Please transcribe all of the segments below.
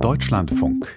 Deutschlandfunk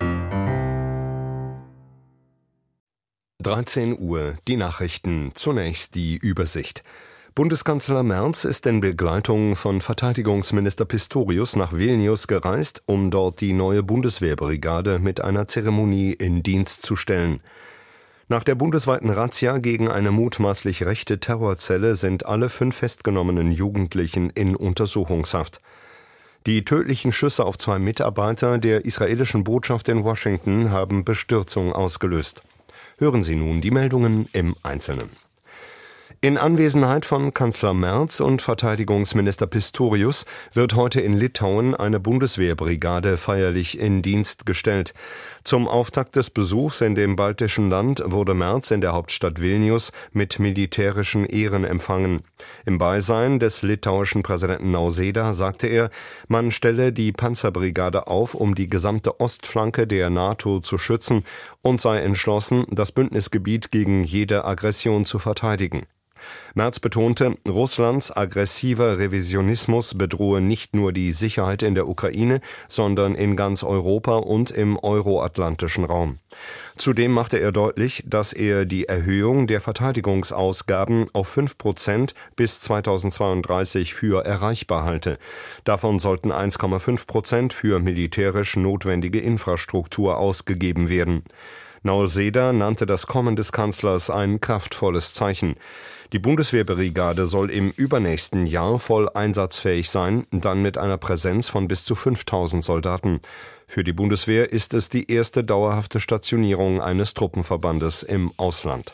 13 Uhr, die Nachrichten, zunächst die Übersicht. Bundeskanzler Merz ist in Begleitung von Verteidigungsminister Pistorius nach Vilnius gereist, um dort die neue Bundeswehrbrigade mit einer Zeremonie in Dienst zu stellen. Nach der bundesweiten Razzia gegen eine mutmaßlich rechte Terrorzelle sind alle 5 festgenommenen Jugendlichen in Untersuchungshaft. Die tödlichen Schüsse auf 2 Mitarbeiter der israelischen Botschaft in Washington haben Bestürzung ausgelöst. Hören Sie nun die Meldungen im Einzelnen. In Anwesenheit von Kanzler Merz und Verteidigungsminister Pistorius wird heute in Litauen eine Bundeswehrbrigade feierlich in Dienst gestellt. Zum Auftakt des Besuchs in dem baltischen Land wurde Merz in der Hauptstadt Vilnius mit militärischen Ehren empfangen. Im Beisein des litauischen Präsidenten Nausėda sagte er, man stelle die Panzerbrigade auf, um die gesamte Ostflanke der NATO zu schützen und sei entschlossen, das Bündnisgebiet gegen jede Aggression zu verteidigen. Merz betonte, Russlands aggressiver Revisionismus bedrohe nicht nur die Sicherheit in der Ukraine, sondern in ganz Europa und im euroatlantischen Raum. Zudem machte er deutlich, dass er die Erhöhung der Verteidigungsausgaben auf 5% bis 2032 für erreichbar halte. Davon sollten 1,5% für militärisch notwendige Infrastruktur ausgegeben werden. Nausėda nannte das Kommen des Kanzlers ein kraftvolles Zeichen. Die Bundeswehrbrigade soll im übernächsten Jahr voll einsatzfähig sein, dann mit einer Präsenz von bis zu 5000 Soldaten. Für die Bundeswehr ist es die erste dauerhafte Stationierung eines Truppenverbandes im Ausland.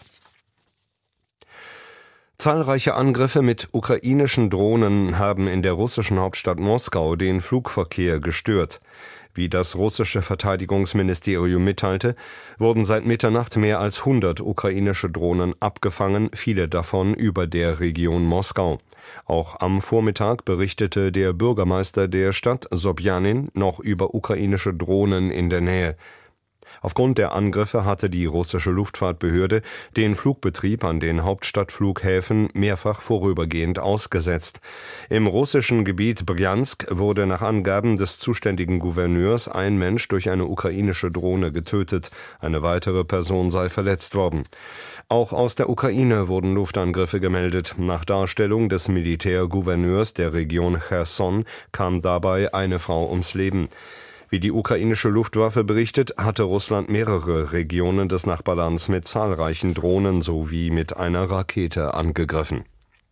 Zahlreiche Angriffe mit ukrainischen Drohnen haben in der russischen Hauptstadt Moskau den Flugverkehr gestört. Wie das russische Verteidigungsministerium mitteilte, wurden seit Mitternacht mehr als 100 ukrainische Drohnen abgefangen, viele davon über der Region Moskau. Auch am Vormittag berichtete der Bürgermeister der Stadt Sobjanin noch über ukrainische Drohnen in der Nähe. Aufgrund der Angriffe hatte die russische Luftfahrtbehörde den Flugbetrieb an den Hauptstadtflughäfen mehrfach vorübergehend ausgesetzt. Im russischen Gebiet Brjansk wurde nach Angaben des zuständigen Gouverneurs ein Mensch durch eine ukrainische Drohne getötet. Eine weitere Person sei verletzt worden. Auch aus der Ukraine wurden Luftangriffe gemeldet. Nach Darstellung des Militärgouverneurs der Region Cherson kam dabei eine Frau ums Leben. Wie die ukrainische Luftwaffe berichtet, hatte Russland mehrere Regionen des Nachbarlands mit zahlreichen Drohnen sowie mit einer Rakete angegriffen.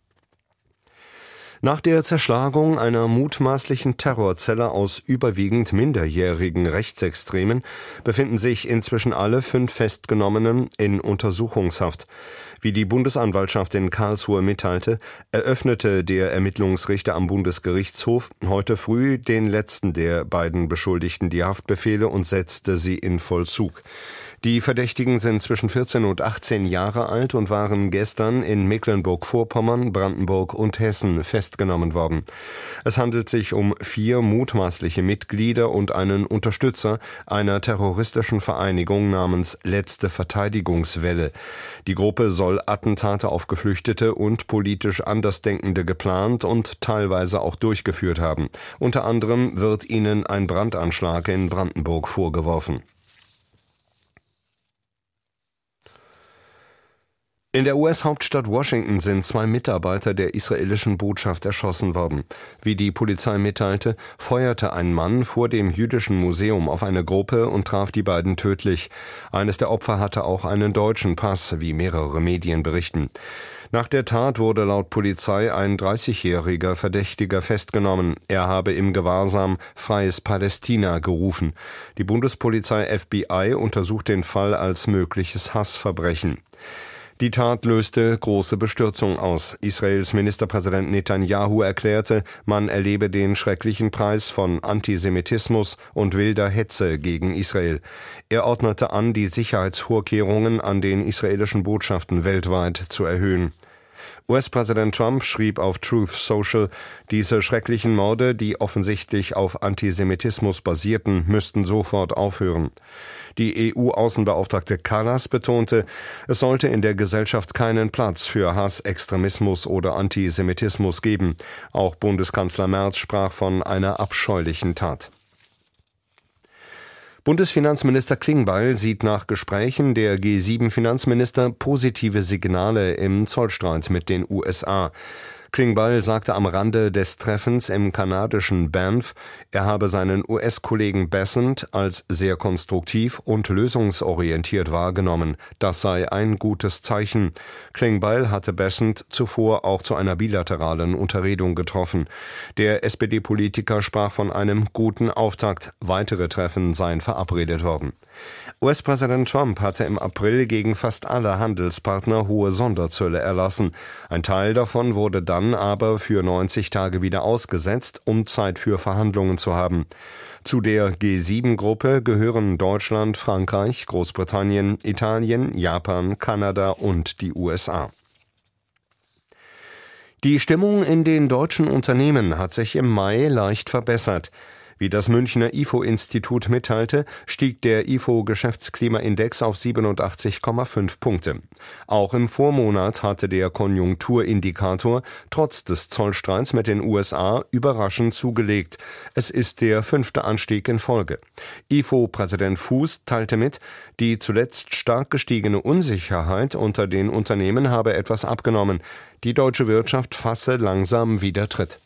Nach der Zerschlagung einer mutmaßlichen Terrorzelle aus überwiegend minderjährigen Rechtsextremen befinden sich inzwischen alle 5 Festgenommenen in Untersuchungshaft. Wie die Bundesanwaltschaft in Karlsruhe mitteilte, eröffnete der Ermittlungsrichter am Bundesgerichtshof heute früh den letzten der beiden Beschuldigten die Haftbefehle und setzte sie in Vollzug. Die Verdächtigen sind zwischen 14 und 18 Jahre alt und waren gestern in Mecklenburg-Vorpommern, Brandenburg und Hessen festgenommen worden. Es handelt sich um 4 mutmaßliche Mitglieder und einen Unterstützer einer terroristischen Vereinigung namens Letzte Verteidigungswelle. Die Gruppe soll Attentate auf Geflüchtete und politisch Andersdenkende geplant und teilweise auch durchgeführt haben. Unter anderem wird ihnen ein Brandanschlag in Brandenburg vorgeworfen. In der US-Hauptstadt Washington sind 2 Mitarbeiter der israelischen Botschaft erschossen worden. Wie die Polizei mitteilte, feuerte ein Mann vor dem jüdischen Museum auf eine Gruppe und traf die beiden tödlich. Eines der Opfer hatte auch einen deutschen Pass, wie mehrere Medien berichten. Nach der Tat wurde laut Polizei ein 30-jähriger Verdächtiger festgenommen. Er habe im Gewahrsam Freies Palästina gerufen. Die Bundespolizei FBI untersucht den Fall als mögliches Hassverbrechen. Die Tat löste große Bestürzung aus. Israels Ministerpräsident Netanyahu erklärte, man erlebe den schrecklichen Preis von Antisemitismus und wilder Hetze gegen Israel. Er ordnete an, die Sicherheitsvorkehrungen an den israelischen Botschaften weltweit zu erhöhen. US-Präsident Trump schrieb auf Truth Social, diese schrecklichen Morde, die offensichtlich auf Antisemitismus basierten, müssten sofort aufhören. Die EU-Außenbeauftragte Kallas betonte, es sollte in der Gesellschaft keinen Platz für Hass, Extremismus oder Antisemitismus geben. Auch Bundeskanzler Merz sprach von einer abscheulichen Tat. Bundesfinanzminister Klingbeil sieht nach Gesprächen der G7-Finanzminister positive Signale im Zollstreit mit den USA. Klingbeil sagte am Rande des Treffens im kanadischen Banff, er habe seinen US-Kollegen Bessent als sehr konstruktiv und lösungsorientiert wahrgenommen. Das sei ein gutes Zeichen. Klingbeil hatte Bessent zuvor auch zu einer bilateralen Unterredung getroffen. Der SPD-Politiker sprach von einem guten Auftakt. Weitere Treffen seien verabredet worden. US-Präsident Trump hatte im April gegen fast alle Handelspartner hohe Sonderzölle erlassen. Ein Teil davon wurde dann aber für 90 Tage wieder ausgesetzt, um Zeit für Verhandlungen zu haben. Zu der G7-Gruppe gehören Deutschland, Frankreich, Großbritannien, Italien, Japan, Kanada und die USA. Die Stimmung in den deutschen Unternehmen hat sich im Mai leicht verbessert. Wie das Münchner IFO-Institut mitteilte, stieg der IFO-Geschäftsklimaindex auf 87,5 Punkte. Auch im Vormonat hatte der Konjunkturindikator trotz des Zollstreits mit den USA überraschend zugelegt. Es ist der 5. Anstieg in Folge. IFO-Präsident Fuß teilte mit, die zuletzt stark gestiegene Unsicherheit unter den Unternehmen habe etwas abgenommen. Die deutsche Wirtschaft fasse langsam wieder Tritt.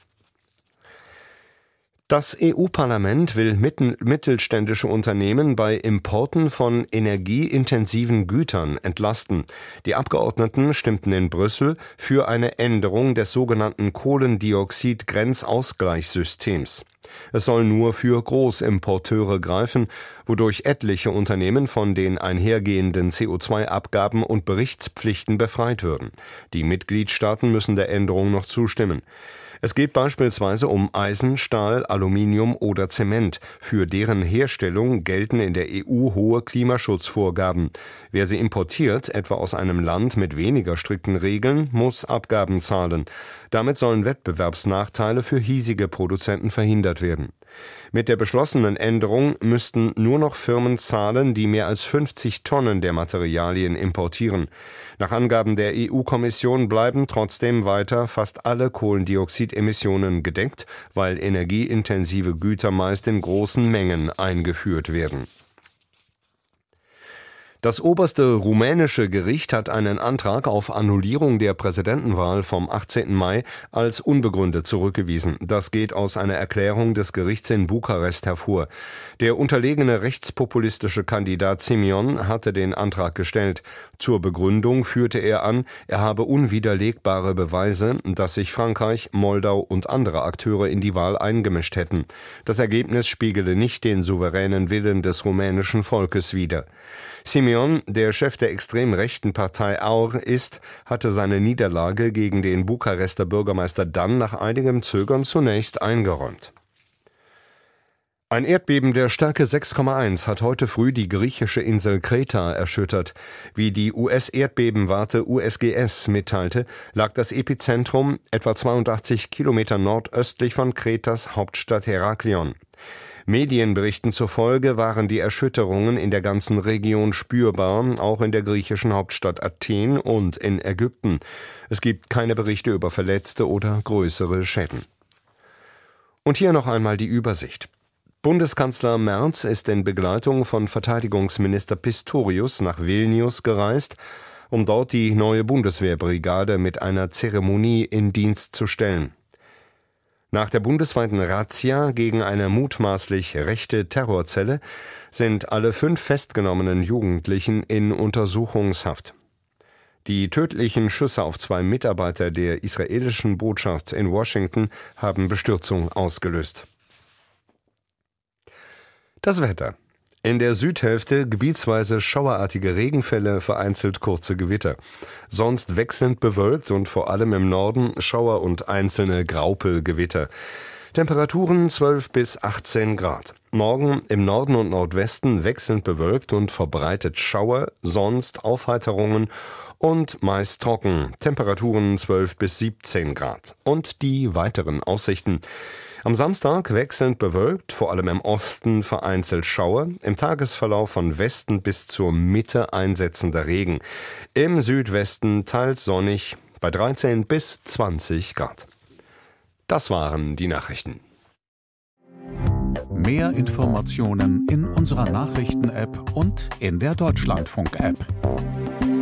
Das EU-Parlament will mittelständische Unternehmen bei Importen von energieintensiven Gütern entlasten. Die Abgeordneten stimmten in Brüssel für eine Änderung des sogenannten Kohlendioxid-Grenzausgleichssystems. Es soll nur für Großimporteure greifen, wodurch etliche Unternehmen von den einhergehenden CO2-Abgaben und Berichtspflichten befreit würden. Die Mitgliedstaaten müssen der Änderung noch zustimmen. Es geht beispielsweise um Eisen, Stahl, Aluminium oder Zement. Für deren Herstellung gelten in der EU hohe Klimaschutzvorgaben. Wer sie importiert, etwa aus einem Land mit weniger strikten Regeln, muss Abgaben zahlen. Damit sollen Wettbewerbsnachteile für hiesige Produzenten verhindert werden. Mit der beschlossenen Änderung müssten nur noch Firmen zahlen, die mehr als 50 Tonnen der Materialien importieren. Nach Angaben der EU-Kommission bleiben trotzdem weiter fast alle Kohlendioxidemissionen gedeckt, weil energieintensive Güter meist in großen Mengen eingeführt werden. Das oberste rumänische Gericht hat einen Antrag auf Annullierung der Präsidentenwahl vom 18. Mai als unbegründet zurückgewiesen. Das geht aus einer Erklärung des Gerichts in Bukarest hervor. Der unterlegene rechtspopulistische Kandidat Simion hatte den Antrag gestellt. Zur Begründung führte er an, er habe unwiderlegbare Beweise, dass sich Frankreich, Moldau und andere Akteure in die Wahl eingemischt hätten. Das Ergebnis spiegele nicht den souveränen Willen des rumänischen Volkes wider. Simion, der Chef der extrem rechten Partei AUR ist, hatte seine Niederlage gegen den Bukarester Bürgermeister dann nach einigem Zögern zunächst eingeräumt. Ein Erdbeben der Stärke 6,1 hat heute früh die griechische Insel Kreta erschüttert. Wie die US-Erdbebenwarte USGS mitteilte, lag das Epizentrum etwa 82 Kilometer nordöstlich von Kretas Hauptstadt Heraklion. Medienberichten zufolge waren die Erschütterungen in der ganzen Region spürbar, auch in der griechischen Hauptstadt Athen und in Ägypten. Es gibt keine Berichte über Verletzte oder größere Schäden. Und hier noch einmal die Übersicht. Bundeskanzler Merz ist in Begleitung von Verteidigungsminister Pistorius nach Vilnius gereist, um dort die neue Bundeswehrbrigade mit einer Zeremonie in Dienst zu stellen. Nach der bundesweiten Razzia gegen eine mutmaßlich rechte Terrorzelle sind alle 5 festgenommenen Jugendlichen in Untersuchungshaft. Die tödlichen Schüsse auf 2 Mitarbeiter der israelischen Botschaft in Washington haben Bestürzung ausgelöst. Das Wetter. In der Südhälfte gebietsweise schauerartige Regenfälle, vereinzelt kurze Gewitter. Sonst wechselnd bewölkt und vor allem im Norden Schauer und einzelne Graupelgewitter. Temperaturen 12 bis 18 Grad. Morgen im Norden und Nordwesten wechselnd bewölkt und verbreitet Schauer, sonst Aufheiterungen und meist trocken. Temperaturen 12 bis 17 Grad. Und die weiteren Aussichten. Am Samstag wechselnd bewölkt, vor allem im Osten vereinzelt Schauer, im Tagesverlauf von Westen bis zur Mitte einsetzender Regen. Im Südwesten teils sonnig bei 13 bis 20 Grad. Das waren die Nachrichten. Mehr Informationen in unserer Nachrichten-App und in der Deutschlandfunk-App.